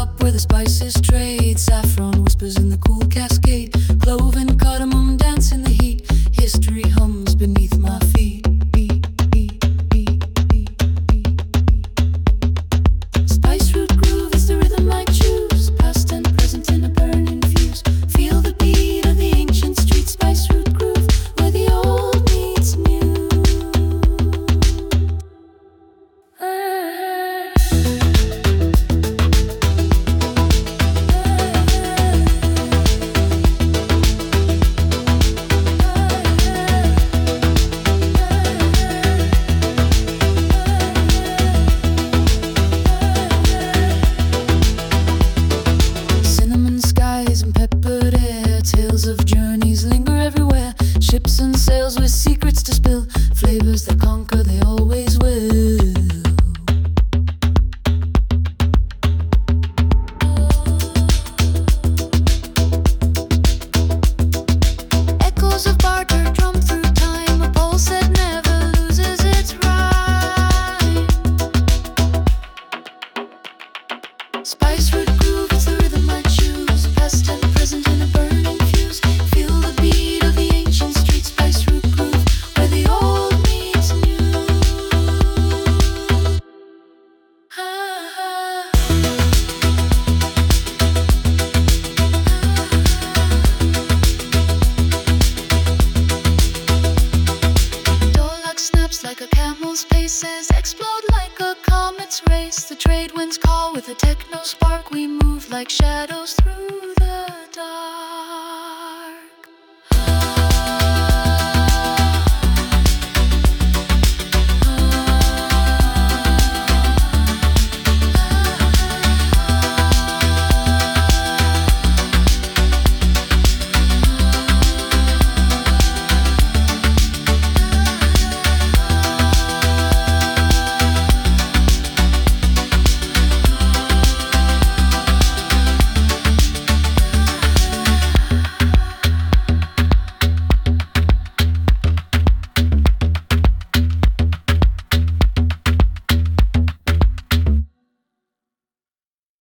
hop where the spices trade. Saffron whispers in the cool cascade. Clove and cardamom dance in the heat. History hums beneath my feet. Spice root groove is the rhythm I choose. Past and present in a burning fuse. Feel the beat of the ancient street. Spice root groove, where the old meets new. Cinnamon skies and peppered air. Tales of journeys linger everywhere. Ships and sails with secrets to spill. Flavors that conquer, they always will. Echoes of barter drum through time. A pulse that never loses its rhyme. Spice root groove is the rhythm I choose. Past and present in a burning fuse. Feel the beat of the ancient street. Spice root groove, where the old meets new. Door snaps like a camel's paces. Explode like a comet's race. The trade winds call with a techno spark. We move like shadows through the dark.